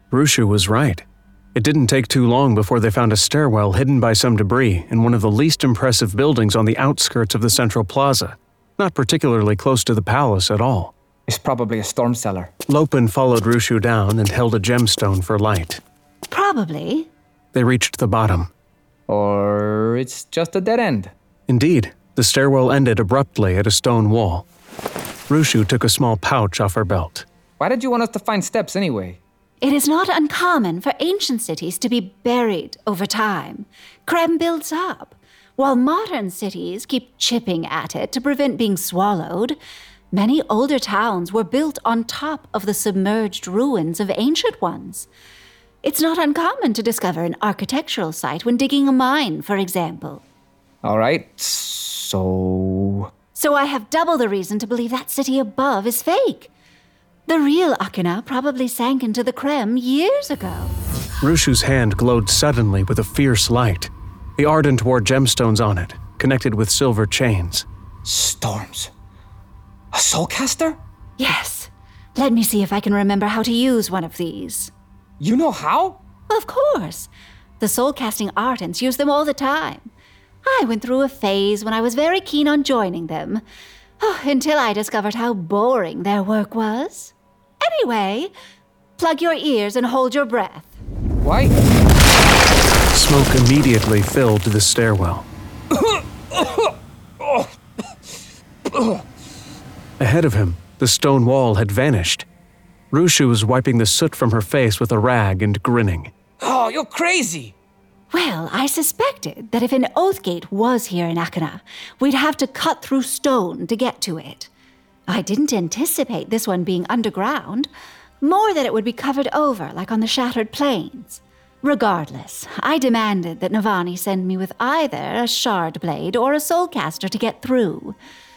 Rushu was right. It didn't take too long before they found a stairwell hidden by some debris in one of the least impressive buildings on the outskirts of the central plaza, not particularly close to the palace at all. It's probably a storm cellar. Lopen followed Rushu down and held a gemstone for light. Probably. They reached the bottom. Or it's just a dead end. Indeed, the stairwell ended abruptly at a stone wall. Rushu took a small pouch off her belt. Why did you want us to find steps anyway? It is not uncommon for ancient cities to be buried over time. Krem builds up, while modern cities keep chipping at it to prevent being swallowed. Many older towns were built on top of the submerged ruins of ancient ones. It's not uncommon to discover an architectural site when digging a mine, for example. All right, so I have double the reason to believe that city above is fake. The real Akina probably sank into the Krem years ago. Rushu's hand glowed suddenly with a fierce light. The ardent wore gemstones on it, connected with silver chains. Storms. A soulcaster? Yes. Let me see if I can remember how to use one of these. You know how? Of course. The soul-casting ardents use them all the time. I went through a phase when I was very keen on joining them, until I discovered how boring their work was. Anyway, plug your ears and hold your breath. Why? Smoke immediately filled the stairwell. Ahead of him, the stone wall had vanished. Rushu was wiping the soot from her face with a rag and grinning. Oh, you're crazy! Well, I suspected that if an oath gate was here in Akina, we'd have to cut through stone to get to it. I didn't anticipate this one being underground, more that it would be covered over like on the Shattered Plains. Regardless, I demanded that Navani send me with either a shard blade or a soulcaster to get through.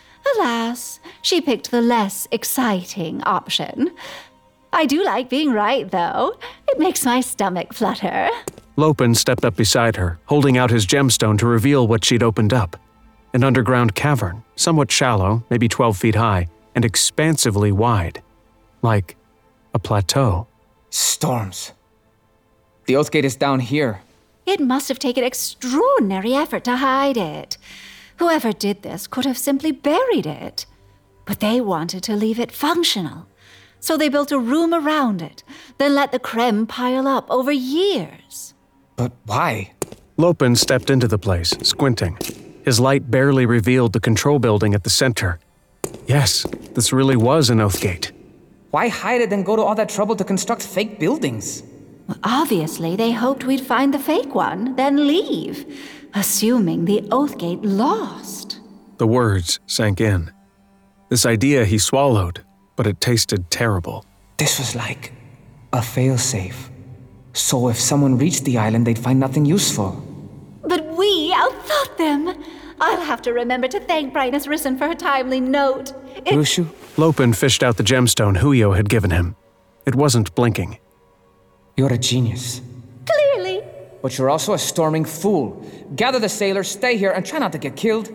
Alas, she picked the less exciting option. I do like being right, though. It makes my stomach flutter. Lopen stepped up beside her, holding out his gemstone to reveal what she'd opened up. An underground cavern, somewhat shallow, maybe 12 feet high, and expansively wide. Like a plateau. Storms. The oath gate is down here. It must have taken extraordinary effort to hide it. Whoever did this could have simply buried it. But they wanted to leave it functional. So they built a room around it, then let the Krem pile up over years. But why? Lopen stepped into the place, squinting. His light barely revealed the control building at the center. Yes, this really was an oath gate. Why hide it and go to all that trouble to construct fake buildings? Well, obviously, they hoped we'd find the fake one, then leave, assuming the oath gate lost. The words sank in. This idea he swallowed, but it tasted terrible. This was like a failsafe. So if someone reached the island, they'd find nothing useful. But we outthought them. I'll have to remember to thank Brightness Risen for her timely note. Rushu? Lopen fished out the gemstone Huyo had given him. It wasn't blinking. You're a genius. Clearly. But you're also a storming fool. Gather the sailors, stay here, and try not to get killed.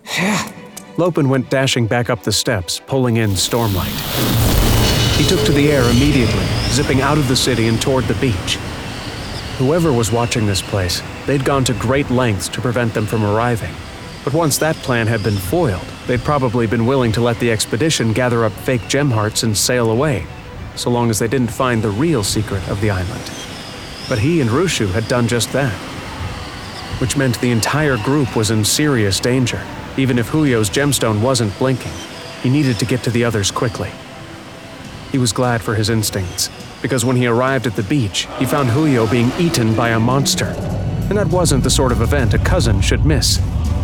Lopen went dashing back up the steps, pulling in Stormlight. He took to the air immediately, zipping out of the city and toward the beach. Whoever was watching this place, they'd gone to great lengths to prevent them from arriving. But once that plan had been foiled, they'd probably been willing to let the expedition gather up fake gem hearts and sail away, so long as they didn't find the real secret of the island. But he and Rushu had done just that, which meant the entire group was in serious danger. Even if Huyo's gemstone wasn't blinking, he needed to get to the others quickly. He was glad for his instincts, because when he arrived at the beach, he found Huyo being eaten by a monster, and that wasn't the sort of event a cousin should miss.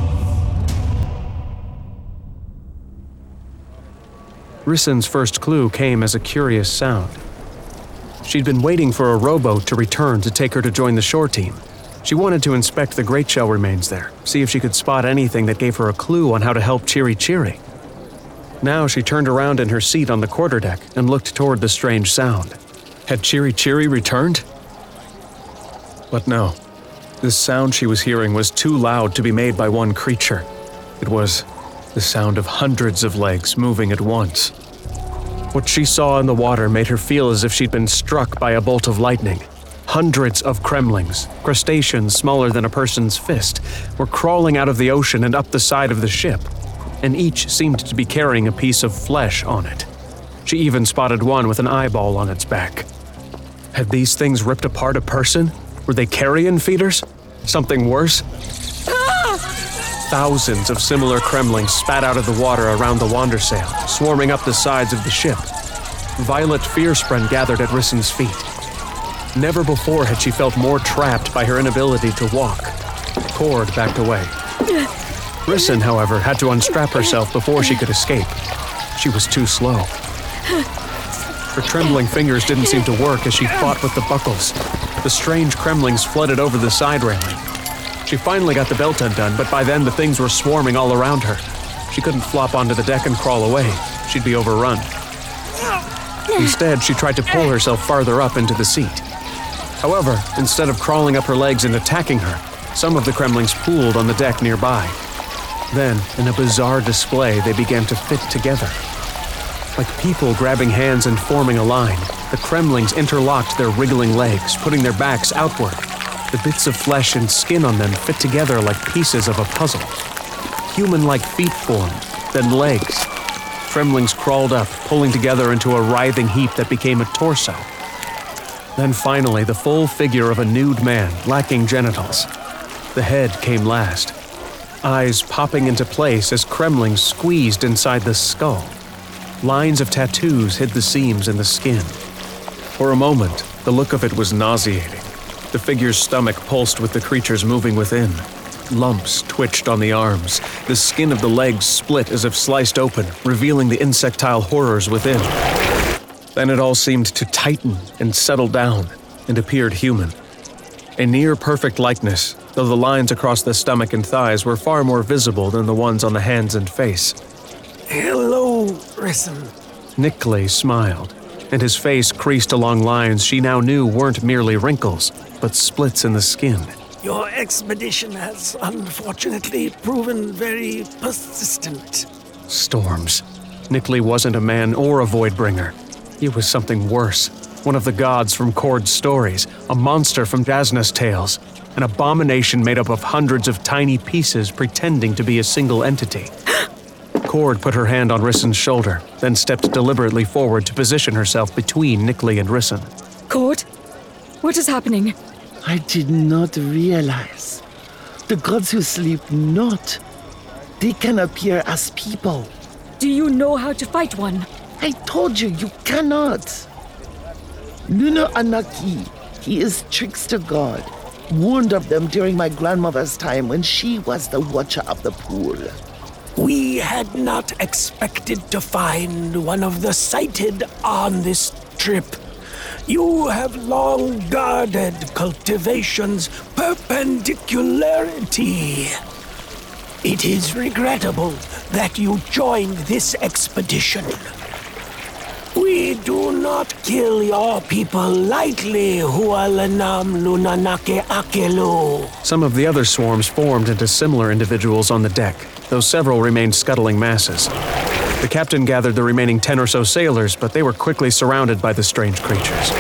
Risen's first clue came as a curious sound. She'd been waiting for a rowboat to return to take her to join the shore team. She wanted to inspect the great shell remains there, see if she could spot anything that gave her a clue on how to help Chiri Chiri. Now she turned around in her seat on the quarterdeck and looked toward the strange sound. Had Chiri Chiri returned? But no. This sound she was hearing was too loud to be made by one creature. It was the sound of hundreds of legs moving at once. What she saw in the water made her feel as if she'd been struck by a bolt of lightning. Hundreds of kremlings, crustaceans smaller than a person's fist, were crawling out of the ocean and up the side of the ship, and each seemed to be carrying a piece of flesh on it. She even spotted one with an eyeball on its back. Had these things ripped apart a person? Were they carrion feeders? Something worse? Thousands of similar kremlings spat out of the water around the Wandersail, swarming up the sides of the ship. Violet Fearspren gathered at Rissen's feet. Never before had she felt more trapped by her inability to walk. Cord backed away. Rissen, however, had to unstrap herself before she could escape. She was too slow. Her trembling fingers didn't seem to work as she fought with the buckles. The strange kremlings flooded over the side railing. She finally got the belt undone, but by then the things were swarming all around her. She couldn't flop onto the deck and crawl away. She'd be overrun. Instead, she tried to pull herself farther up into the seat. However, instead of crawling up her legs and attacking her, some of the kremlings pooled on the deck nearby. Then, in a bizarre display, they began to fit together. Like people grabbing hands and forming a line, the kremlings interlocked their wriggling legs, putting their backs outward. The bits of flesh and skin on them fit together like pieces of a puzzle. Human-like feet formed, then legs. Kremlings crawled up, pulling together into a writhing heap that became a torso. Then finally, the full figure of a nude man, lacking genitals. The head came last, eyes popping into place as kremlings squeezed inside the skull. Lines of tattoos hid the seams in the skin. For a moment, the look of it was nauseating. The figure's stomach pulsed with the creatures moving within. Lumps twitched on the arms. The skin of the legs split as if sliced open, revealing the insectile horrors within. Then it all seemed to tighten and settle down, and appeared human. A near-perfect likeness, though the lines across the stomach and thighs were far more visible than the ones on the hands and face. Hello, Rissen. Nicklay smiled, and his face creased along lines she now knew weren't merely wrinkles, but splits in the skin. Your expedition has unfortunately proven very persistent. Storms. Nicklay wasn't a man or a Voidbringer. He was something worse. One of the gods from Cord's stories, a monster from Jasna's tales, an abomination made up of hundreds of tiny pieces pretending to be a single entity. Cord put her hand on Rissen's shoulder, then stepped deliberately forward to position herself between Nicklay and Rissen. Cord? What is happening? I did not realize. The gods who sleep not, they can appear as people. Do you know how to fight one? I told you, you cannot. Luna Anaki, he is trickster god, warned of them during my grandmother's time when she was the watcher of the pool. We had not expected to find one of the sighted on this trip. You have long guarded cultivation's perpendicularity. It is regrettable that you joined this expedition. We do not kill your people lightly, Hualanam Lunanake Akelu. Some of the other swarms formed into similar individuals on the deck, though several remained scuttling masses. The captain gathered the remaining 10 or so sailors, but they were quickly surrounded by the strange creatures.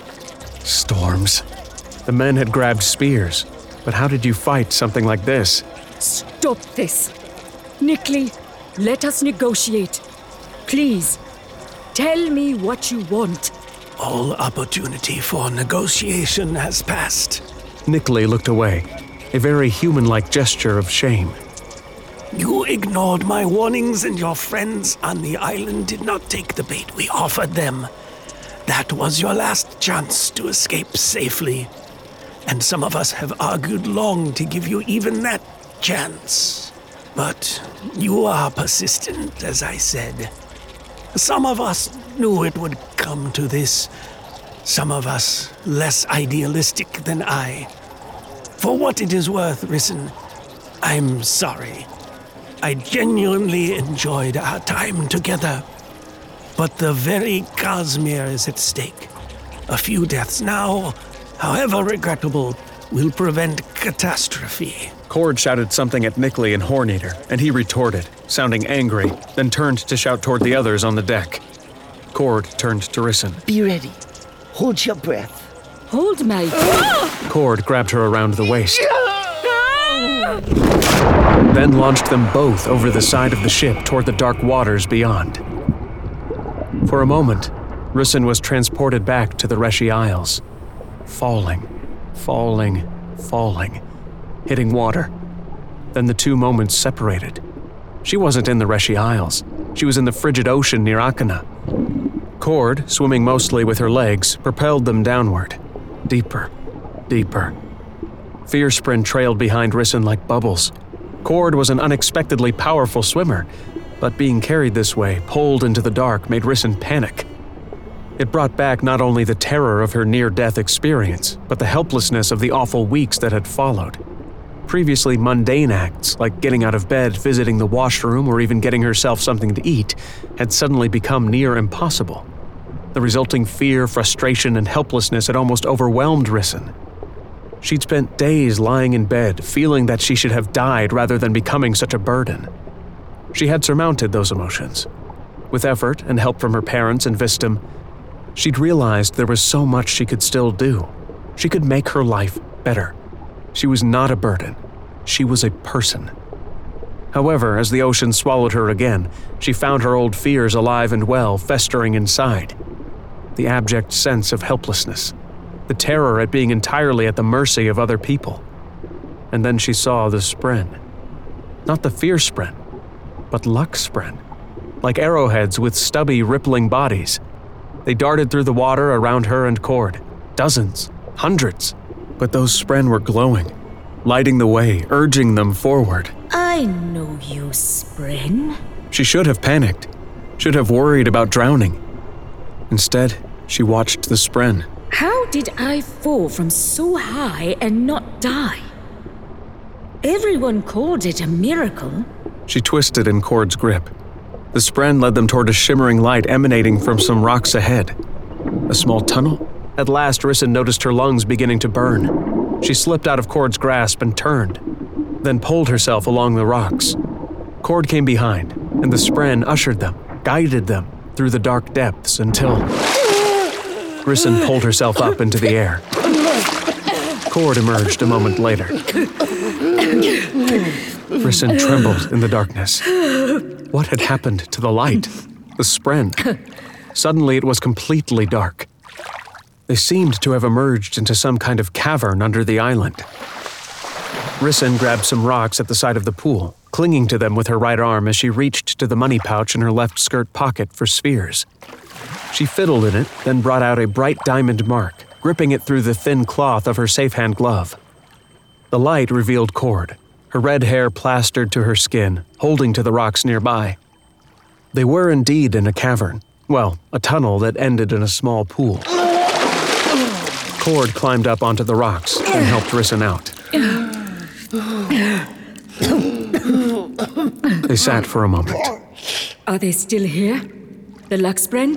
Storms. The men had grabbed spears, but how did you fight something like this? Stop this. Nicklay, let us negotiate. Please, tell me what you want. All opportunity for negotiation has passed. Nicklay looked away, a very human-like gesture of shame. You ignored my warnings, and your friends on the island did not take the bait we offered them. That was your last chance to escape safely. And some of us have argued long to give you even that chance. But you are persistent, as I said. Some of us knew it would come to this. Some of us less idealistic than I. For what it is worth, Rissen, I'm sorry. I genuinely enjoyed our time together. But the very Cosmere is at stake. A few deaths now, however regrettable, will prevent catastrophe. Cord shouted something at Nicklay and Horneater, and he retorted, sounding angry, then turned to shout toward the others on the deck. Cord turned to Rissyn. Be ready. Hold your breath. Hold my... Cord grabbed her around the waist, then launched them both over the side of the ship toward the dark waters beyond. For a moment, Rissyn was transported back to the Reshi Isles, falling, hitting water. Then the two moments separated. She wasn't in the Reshi Isles. She was in the frigid ocean near Akana. Cord, swimming mostly with her legs, propelled them downward. Deeper. Fearsprin trailed behind Rissyn like bubbles. Cord was an unexpectedly powerful swimmer, but being carried this way, pulled into the dark, made Rissyn panic. It brought back not only the terror of her near-death experience, but the helplessness of the awful weeks that had followed. Previously mundane acts, like getting out of bed, visiting the washroom, or even getting herself something to eat, had suddenly become near impossible. The resulting fear, frustration, and helplessness had almost overwhelmed Rissyn. She'd spent days lying in bed, feeling that she should have died rather than becoming such a burden. She had surmounted those emotions. With effort and help from her parents and Vistum, she'd realized there was so much she could still do. She could make her life better. She was not a burden. She was a person. However, as the ocean swallowed her again, she found her old fears alive and well, festering inside. The abject sense of helplessness. The terror at being entirely at the mercy of other people. And then she saw the Spren. Not the Fierce Spren, but Luck Spren. Like arrowheads with stubby, rippling bodies. They darted through the water around her and Cord. Dozens, hundreds. But those Spren were glowing, lighting the way, urging them forward. I know you, Spren. She should have panicked, should have worried about drowning. Instead, she watched the Spren. How did I fall from so high and not die? Everyone called it a miracle. She twisted in Cord's grip. The Spren led them toward a shimmering light emanating from some rocks ahead. A small tunnel? At last, Rissyn noticed her lungs beginning to burn. She slipped out of Cord's grasp and turned, then pulled herself along the rocks. Cord came behind, and the Spren ushered them, guided them through the dark depths until... Rissyn pulled herself up into the air. Cord emerged a moment later. Rissyn trembled in the darkness. What had happened to the light? The Spren? Suddenly it was completely dark. They seemed to have emerged into some kind of cavern under the island. Rissyn grabbed some rocks at the side of the pool, clinging to them with her right arm as she reached to the money pouch in her left skirt pocket for spheres. She fiddled in it, then brought out a bright diamond mark, gripping it through the thin cloth of her safe-hand glove. The light revealed Cord, her red hair plastered to her skin, holding to the rocks nearby. They were indeed in a cavern, well, a tunnel that ended in a small pool. Cord climbed up onto the rocks and helped Rissyn out. They sat for a moment. Are they still here? The Luxspren?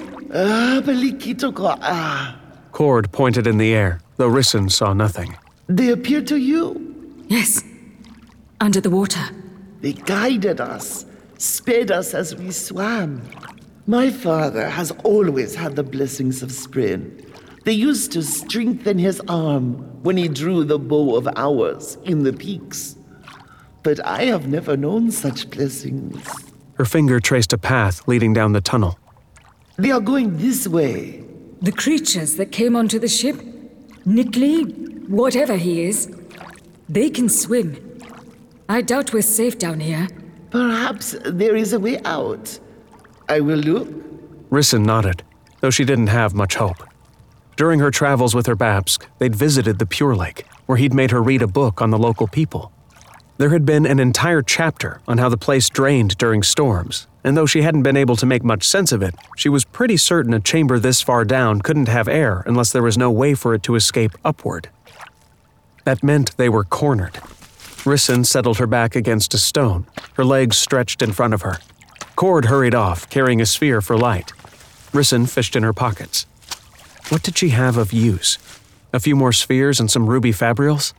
Cord pointed in the air, though Rissyn saw nothing. They appear to you. Yes. Under the water. They guided us, sped us as we swam. My father has always had the blessings of Spren. They used to strengthen his arm when he drew the bow of ours in the peaks. But I have never known such blessings. Her finger traced a path leading down the tunnel. They are going this way. The creatures that came onto the ship, Nikli, whatever he is, they can swim. I doubt we're safe down here. Perhaps there is a way out. I will look. Rissyn nodded, though she didn't have much hope. During her travels with her Babsk, they'd visited the Pure Lake, where he'd made her read a book on the local people. There had been an entire chapter on how the place drained during storms, and though she hadn't been able to make much sense of it, she was pretty certain a chamber this far down couldn't have air unless there was no way for it to escape upward. That meant they were cornered. Rissyn settled her back against a stone, her legs stretched in front of her. Cord hurried off, carrying a sphere for light. Rissyn fished in her pockets. What did she have of use? A few more spheres and some ruby fabrials?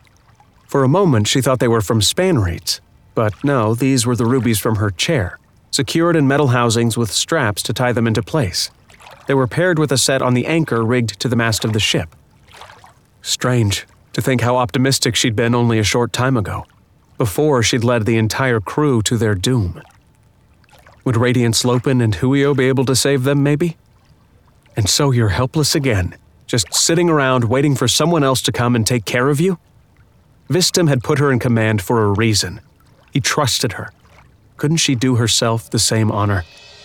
For a moment, she thought they were from Spanreeds, but no, these were the rubies from her chair, secured in metal housings with straps to tie them into place. They were paired with a set on the anchor rigged to the mast of the ship. Strange to think how optimistic she'd been only a short time ago, before she'd led the entire crew to their doom. Would Radiance Lopen and Huio be able to save them, maybe? And so you're helpless again, just sitting around waiting for someone else to come and take care of you? Vistum had put her in command for a reason. He trusted her. Couldn't she do herself the same honor?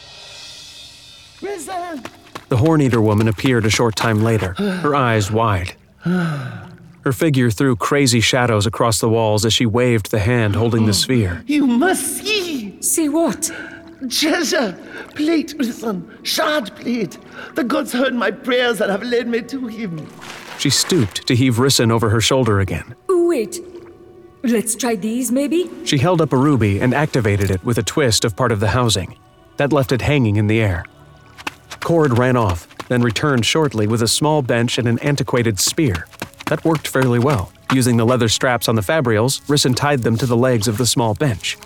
Risen! The Horn-Eater woman appeared a short time later, her eyes wide. Her figure threw crazy shadows across the walls as she waved the hand holding the sphere. You must see! See what? Treasure! Plate, Risen! Shard plate! The gods heard my prayers and have led me to him. She stooped to heave Risen over her shoulder again. Wait. Let's try these, maybe? She held up a ruby and activated it with a twist of part of the housing. That left it hanging in the air. Cord ran off, then returned shortly with a small bench and an antiquated spear. That worked fairly well. Using the leather straps on the fabrials, Risen tied them to the legs of the small bench.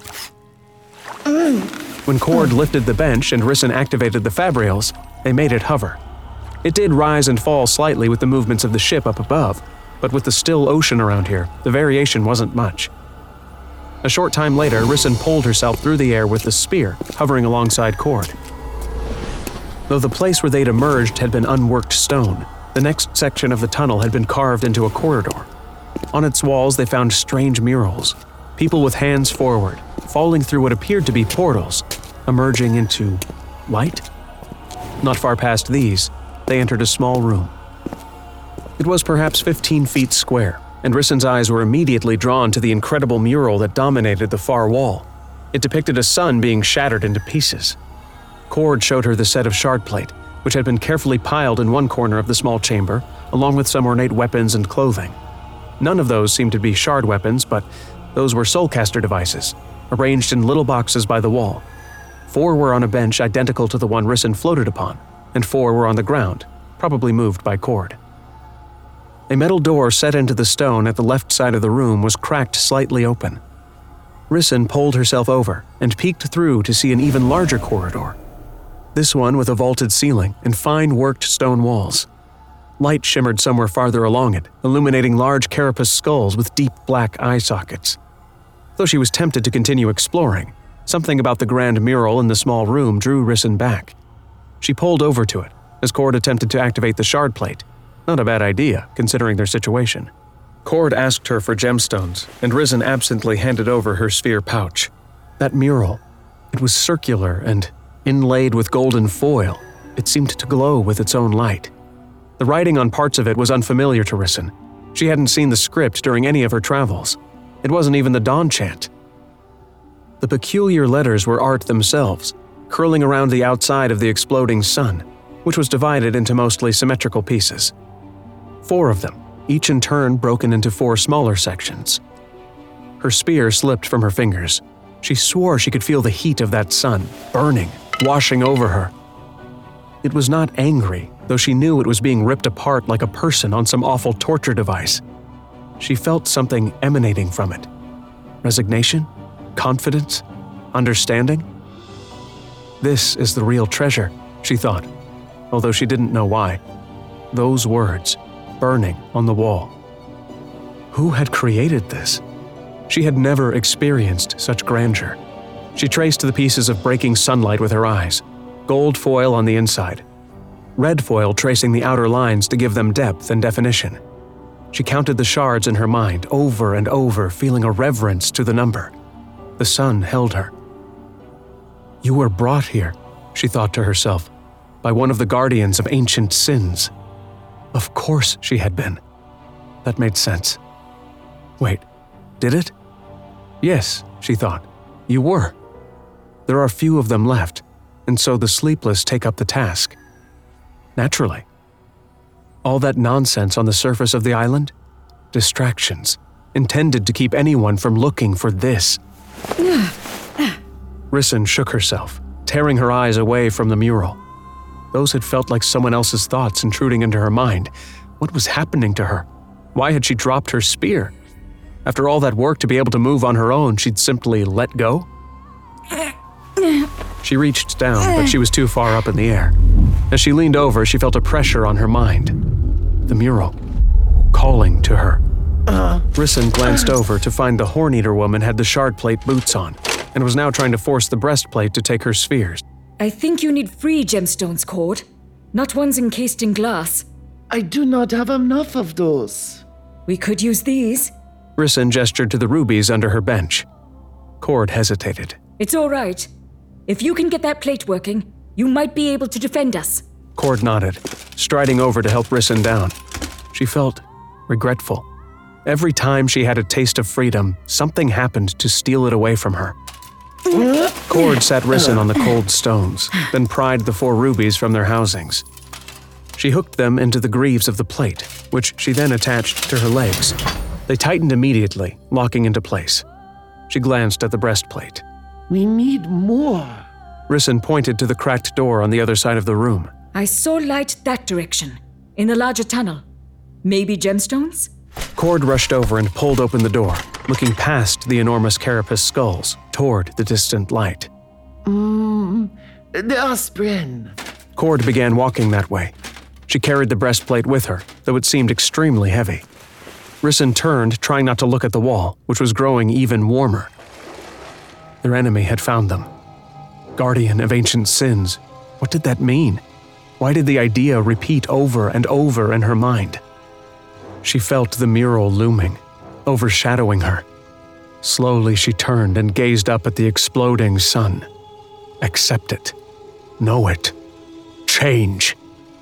When Cord lifted the bench and Risen activated the fabrials, they made it hover. It did rise and fall slightly with the movements of the ship up above, but with the still ocean around here, the variation wasn't much. A short time later, Risen pulled herself through the air with the spear, hovering alongside Cord. Though the place where they'd emerged had been unworked stone, the next section of the tunnel had been carved into a corridor. On its walls, they found strange murals, people with hands forward, falling through what appeared to be portals, emerging into light. Not far past these, they entered a small room. It was perhaps 15 feet square, and Risen's eyes were immediately drawn to the incredible mural that dominated the far wall. It depicted a sun being shattered into pieces. Cord showed her the set of shard plate, which had been carefully piled in one corner of the small chamber, along with some ornate weapons and clothing. None of those seemed to be shard weapons, but those were soulcaster devices, arranged in little boxes by the wall. 4 were on a bench identical to the one Risen floated upon, and 4 were on the ground, probably moved by Cord. A metal door set into the stone at the left side of the room was cracked slightly open. Risen pulled herself over and peeked through to see an even larger corridor. This one with a vaulted ceiling and fine worked stone walls. Light shimmered somewhere farther along it, illuminating large carapace skulls with deep black eye sockets. Though she was tempted to continue exploring, something about the grand mural in the small room drew Risen back. She pulled over to it as Cord attempted to activate the shard plate. Not a bad idea, considering their situation. Cord asked her for gemstones, and Risen absently handed over her sphere pouch. That mural, it was circular and inlaid with golden foil. It seemed to glow with its own light. The writing on parts of it was unfamiliar to Risen. She hadn't seen the script during any of her travels. It wasn't even the Dawn Chant. The peculiar letters were art themselves, curling around the outside of the exploding sun, which was divided into mostly symmetrical pieces. 4 of them, each in turn broken into 4 smaller sections. Her spear slipped from her fingers. She swore she could feel the heat of that sun, burning, washing over her. It was not angry, though she knew it was being ripped apart like a person on some awful torture device. She felt something emanating from it. Resignation? Confidence? Understanding? This is the real treasure, she thought, although she didn't know why. Those words, burning on the wall. Who had created this? She had never experienced such grandeur. She traced the pieces of breaking sunlight with her eyes, gold foil on the inside, red foil tracing the outer lines to give them depth and definition. She counted the shards in her mind over and over, feeling a reverence to the number. The sun held her. You were brought here, she thought to herself, by one of the guardians of ancient sins. Of course she had been. That made sense. Wait, did it? Yes, she thought, you were. There are few of them left, and so the sleepless take up the task. Naturally. All that nonsense on the surface of the island? Distractions, intended to keep anyone from looking for this. Risen shook herself, tearing her eyes away from the mural. Those had felt like someone else's thoughts intruding into her mind. What was happening to her? Why had she dropped her spear? After all that work to be able to move on her own, she'd simply let go? She reached down, but she was too far up in the air. As she leaned over, she felt a pressure on her mind. The mural, calling to her. Rissyn glanced over to find the Horn-Eater woman had the Shardplate boots on, and was now trying to force the breastplate to take her spheres. I think you need free gemstones, Cord, not ones encased in glass. I do not have enough of those. We could use these. Rissyn gestured to the rubies under her bench. Cord hesitated. It's all right. If you can get that plate working, you might be able to defend us. Cord nodded, striding over to help Rissyn down. She felt regretful. Every time she had a taste of freedom, something happened to steal it away from her. Cord sat Rissyn on the cold stones, then pried the 4 rubies from their housings. She hooked them into the greaves of the plate, which she then attached to her legs. They tightened immediately, locking into place. She glanced at the breastplate. We need more. Rissyn pointed to the cracked door on the other side of the room. I saw light that direction, in the larger tunnel. Maybe gemstones? Cord rushed over and pulled open the door, looking past the enormous carapace skulls toward the distant light. The Asprin. Cord began walking that way. She carried the breastplate with her, though it seemed extremely heavy. Rissyn turned, trying not to look at the wall, which was growing even warmer. Their enemy had found them. Guardian of ancient sins. What did that mean? Why did the idea repeat over and over in her mind? She felt the mural looming, overshadowing her. Slowly she turned and gazed up at the exploding sun. Accept it. Know it. Change.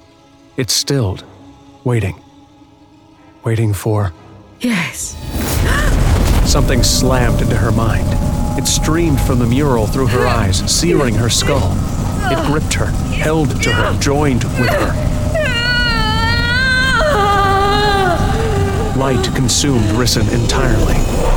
It stilled, waiting. Waiting for... Yes. Something slammed into her mind. It streamed from the mural through her eyes, searing her skull. It gripped her, held to her, joined with her. Light consumed Rissyn entirely.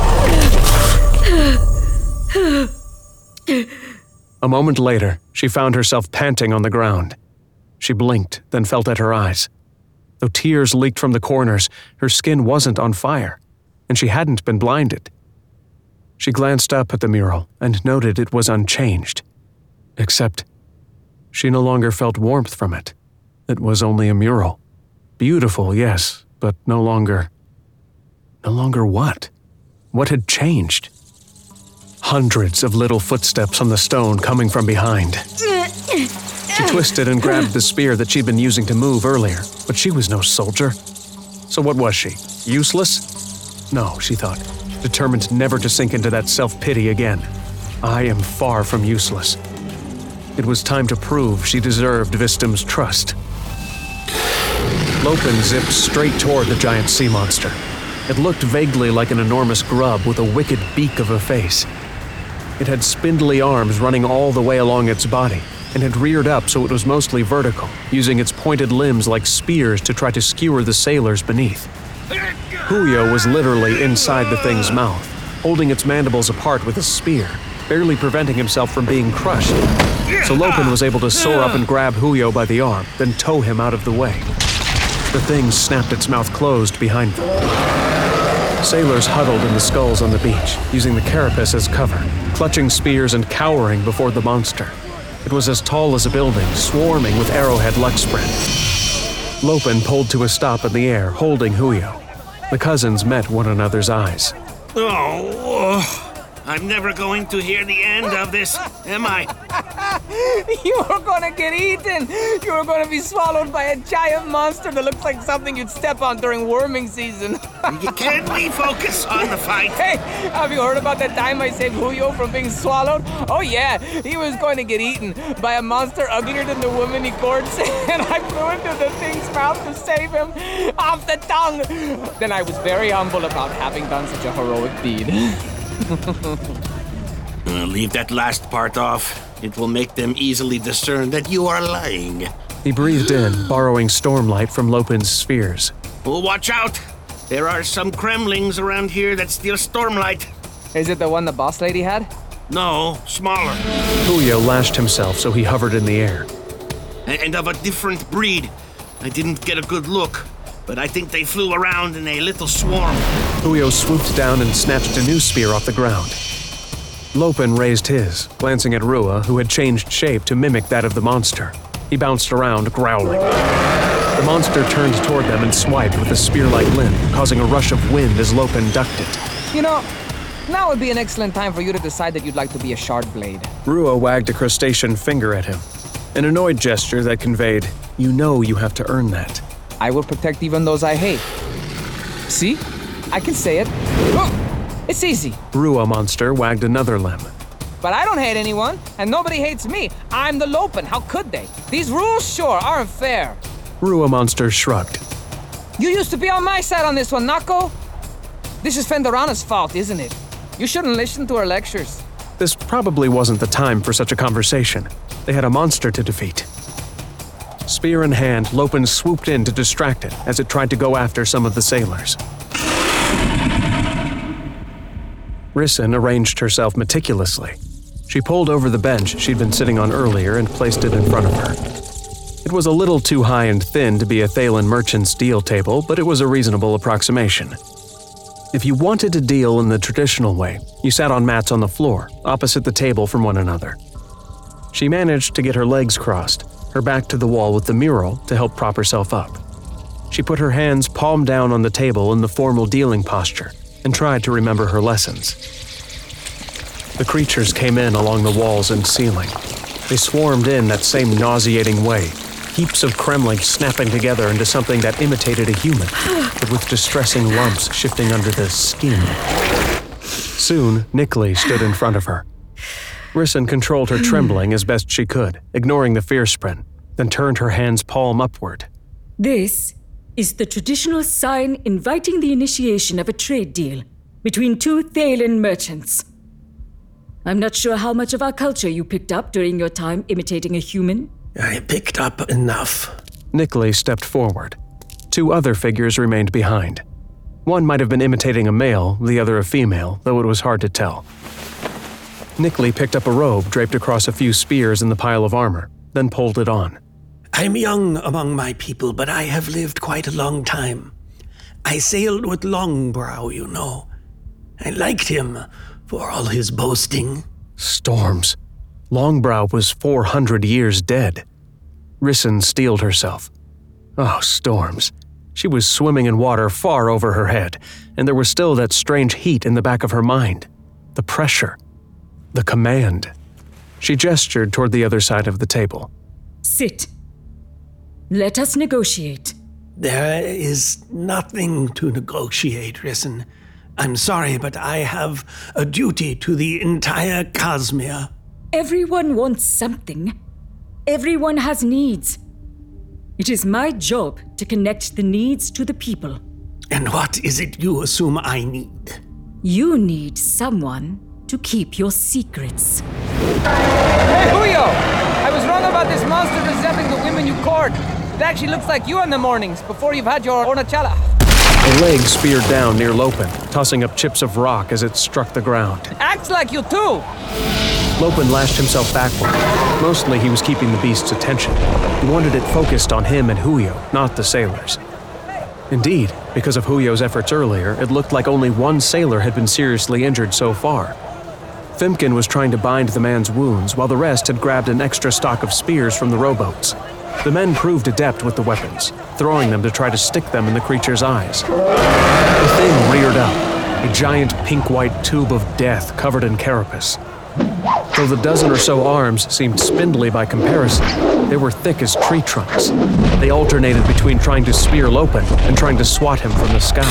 A moment later, she found herself panting on the ground. She blinked, then felt at her eyes. Though tears leaked from the corners, her skin wasn't on fire, and she hadn't been blinded. She glanced up at the mural and noted it was unchanged. Except, she no longer felt warmth from it. It was only a mural. Beautiful, yes, but no longer... No longer what? What had changed? Hundreds of little footsteps on the stone coming from behind. She twisted and grabbed the spear that she'd been using to move earlier, but she was no soldier. So what was she? Useless? No, she thought, determined never to sink into that self-pity again. I am far from useless. It was time to prove she deserved Vistum's trust. Lopen zipped straight toward the giant sea monster. It looked vaguely like an enormous grub with a wicked beak of a face. It had spindly arms running all the way along its body, and had reared up so it was mostly vertical, using its pointed limbs like spears to try to skewer the sailors beneath. Huyo was literally inside the thing's mouth, holding its mandibles apart with a spear, barely preventing himself from being crushed. So Lopen was able to soar up and grab Huyo by the arm, then tow him out of the way. The thing snapped its mouth closed behind them. Sailors huddled in the skulls on the beach, using the carapace as cover, clutching spears and cowering before the monster. It was as tall as a building, swarming with arrowhead Luxprin. Lopen pulled to a stop in the air, holding Huyo. The cousins met one another's eyes. I'm never going to hear the end of this, am I? You are gonna get eaten! You are gonna be swallowed by a giant monster that looks like something you'd step on during worming season. Can't we focus on the fight? Hey, have you heard about that time I saved Huyo from being swallowed? Oh yeah, he was going to get eaten by a monster uglier than the woman he courts, and I flew into the thing's mouth to save him off the tongue. Then I was very humble about having done such a heroic deed. Leave that last part off. It will make them easily discern that you are lying. He breathed in, borrowing stormlight from Lopen's spheres. Oh, watch out! There are some Kremlings around here that steal stormlight. Is it the one the boss lady had? No, smaller. Huyo lashed himself so he hovered in the air. And of a different breed. I didn't get a good look, but I think they flew around in a little swarm. Huyo swooped down and snatched a new spear off the ground. Lopen raised his, glancing at Rua, who had changed shape to mimic that of the monster. He bounced around, growling. The monster turned toward them and swiped with a spear-like limb, causing a rush of wind as Lopen ducked it. You know, now would be an excellent time for you to decide that you'd like to be a shard blade. Rua wagged a crustacean finger at him, an annoyed gesture that conveyed, "You know you have to earn that." I will protect even those I hate. See? I can say it. It's easy. Rua monster wagged another limb. But I don't hate anyone, and nobody hates me. I'm the Lopen. How could they? These rules, sure, aren't fair. Rua monster shrugged. You used to be on my side on this one, Nako. This is Fendorana's fault, isn't it? You shouldn't listen to her lectures. This probably wasn't the time for such a conversation. They had a monster to defeat. Spear in hand, Lopen swooped in to distract it as it tried to go after some of the sailors. Rissyn arranged herself meticulously. She pulled over the bench she'd been sitting on earlier and placed it in front of her. It was a little too high and thin to be a Thaylen merchant's deal table, but it was a reasonable approximation. If you wanted to deal in the traditional way, you sat on mats on the floor, opposite the table from one another. She managed to get her legs crossed, her back to the wall with the mural to help prop herself up. She put her hands palm down on the table in the formal dealing posture and tried to remember her lessons. The creatures came in along the walls and ceiling. They swarmed in that same nauseating way, heaps of Kremling snapping together into something that imitated a human, but with distressing lumps shifting under the skin. Soon, Nikli stood in front of her. Rissyn controlled her trembling as best she could, ignoring the fear sprint, then turned her hands palm upward. This is the traditional sign inviting the initiation of a trade deal between two Thaylen merchants. I'm not sure how much of our culture you picked up during your time imitating a human. I picked up enough. Nikli stepped forward. Two other figures remained behind. One might have been imitating a male, the other a female, though it was hard to tell. Nikli picked up a robe draped across a few spears in the pile of armor, then pulled it on. I'm young among my people, but I have lived quite a long time. I sailed with Longbrow, you know. I liked him for all his boasting. Storms. Longbrow was 400 years dead. Rissyn steeled herself. Oh, storms. She was swimming in water far over her head, and there was still that strange heat in the back of her mind. The pressure. The command. She gestured toward the other side of the table. Sit. Let us negotiate. There is nothing to negotiate, Rissyn. I'm sorry, but I have a duty to the entire Cosmere. Everyone wants something. Everyone has needs. It is my job to connect the needs to the people. And what is it you assume I need? You need someone to keep your secrets. Hey, Huyo! I was wrong about this monster resembling the women you court. It actually looks like you in the mornings, before you've had your ornachala. A leg speared down near Lopen, tossing up chips of rock as it struck the ground. Acts like you too! Lopen lashed himself backward. Mostly he was keeping the beast's attention. He wanted it focused on him and Huyo, not the sailors. Indeed, because of Huyo's efforts earlier, it looked like only one sailor had been seriously injured so far. Fimkin was trying to bind the man's wounds, while the rest had grabbed an extra stock of spears from the rowboats. The men proved adept with the weapons, throwing them to try to stick them in the creature's eyes. The thing reared up, a giant pink-white tube of death covered in carapace. Though the dozen or so arms seemed spindly by comparison, they were thick as tree trunks. They alternated between trying to spear Lopen and trying to swat him from the sky.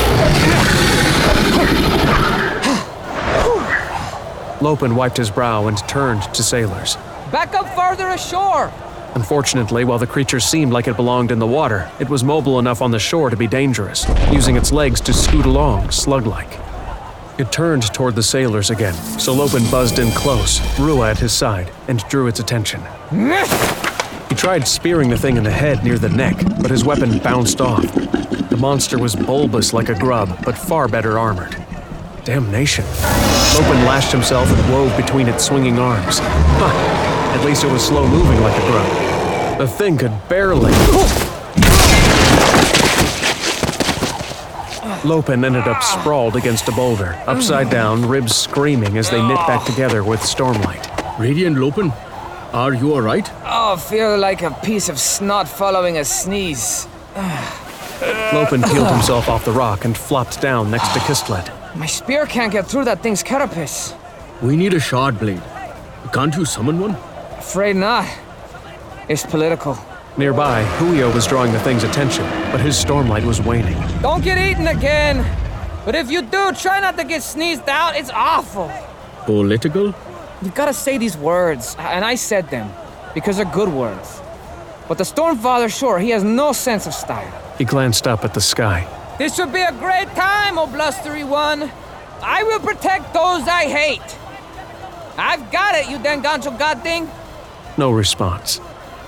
Lopen wiped his brow and turned to sailors. Back up farther ashore! Unfortunately, while the creature seemed like it belonged in the water, it was mobile enough on the shore to be dangerous, using its legs to scoot along, slug-like. It turned toward the sailors again, so Lopen buzzed in close, Rua at his side, and drew its attention. He tried spearing the thing in the head near the neck, but his weapon bounced off. The monster was bulbous like a grub, but far better armored. Damnation. Lopen lashed himself and wove between its swinging arms. At least it was slow-moving like a grub. The thing could barely... Lopin ended up sprawled against a boulder, upside down, ribs screaming as they knit back together with Stormlight. Radiant Lopin, are you alright? Oh, I feel like a piece of snot following a sneeze. Lopin peeled himself off the rock and flopped down next to Kistlet. My spear can't get through that thing's carapace. We need a shard blade. Can't you summon one? Afraid not. It's political. Nearby, Huyo was drawing the thing's attention, but his Stormlight was waning. Don't get eaten again. But if you do, try not to get sneezed out. It's awful. Political? You've got to say these words, and I said them, because they're good words. But the Stormfather, sure, he has no sense of style. He glanced up at the sky. This would be a great time, O blustery one. I will protect those I hate. I've got it, you Dangancho god thing. No response.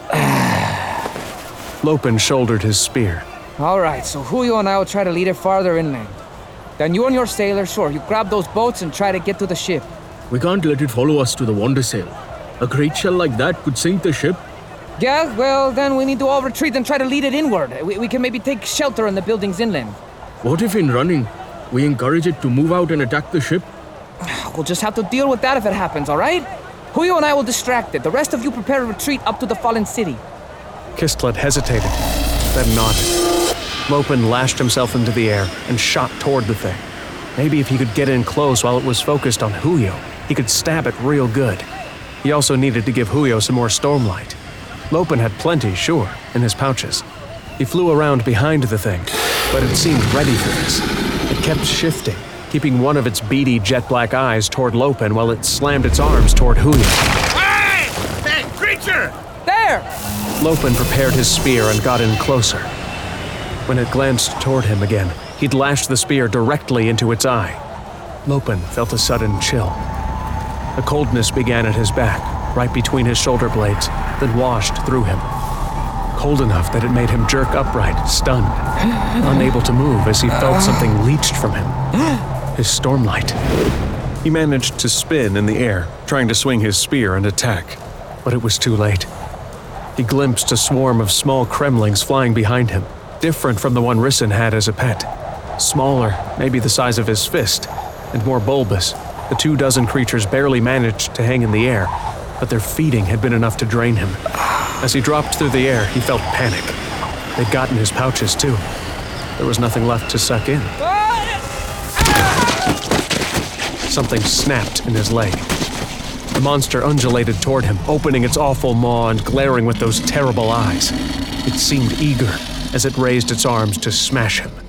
Lopin shouldered his spear. All right, so Huyo and I will try to lead it farther inland. Then you and your sailor, sure, you grab those boats and try to get to the ship. We can't let it follow us to the Wonder Sail. A great shell like that could sink the ship. Yeah, well, then we need to all retreat and try to lead it inward. We can maybe take shelter in the buildings inland. What if in running, we encourage it to move out and attack the ship? We'll just have to deal with that if it happens, all right? Huyo and I will distract it. The rest of you prepare a retreat up to the fallen city. Kistlet hesitated, then nodded. Lopin lashed himself into the air and shot toward the thing. Maybe if he could get in close while it was focused on Huyo, he could stab it real good. He also needed to give Huyo some more Stormlight. Lopin had plenty, sure, in his pouches. He flew around behind the thing, but it seemed ready for this. It kept shifting, keeping one of its beady jet-black eyes toward Lopin while it slammed its arms toward Huyo. Hey! That creature! There! Lopin prepared his spear and got in closer. When it glanced toward him again, he'd lashed the spear directly into its eye. Lopin felt a sudden chill. A coldness began at his back, right between his shoulder blades, then washed through him. Cold enough that it made him jerk upright, stunned, unable to move as he felt something leached from him. His Stormlight. He managed to spin in the air, trying to swing his spear and attack, but it was too late. He glimpsed a swarm of small Kremlings flying behind him, different from the one Rissyn had as a pet. Smaller, maybe the size of his fist, and more bulbous. The 24 creatures barely managed to hang in the air, but their feeding had been enough to drain him. As he dropped through the air, he felt panic. They'd gotten his pouches, too. There was nothing left to suck in. Something snapped in his leg. The monster undulated toward him, opening its awful maw and glaring with those terrible eyes. It seemed eager as it raised its arms to smash him.